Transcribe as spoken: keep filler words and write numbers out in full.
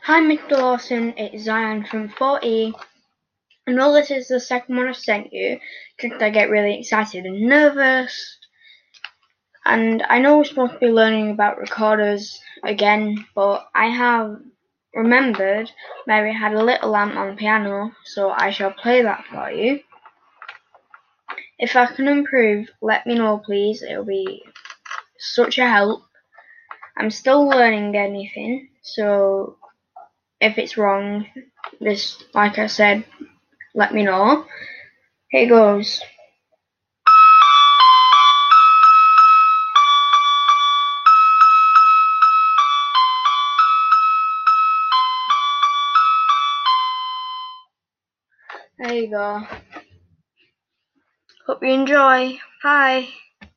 Hi Mister Lawson, it's Zion from four E. I know this is the second one I've sent you, because I get really excited and nervous. And I know we're supposed to be learning about recorders again, but I have remembered Mary had a little lamp on the piano, so I shall play that for you. If I can improve, let me know please, it'll be such a help. I'm still learning anything, so if it's wrong, just like I said, let me know. Here goes. There you go. Hope you enjoy. Bye.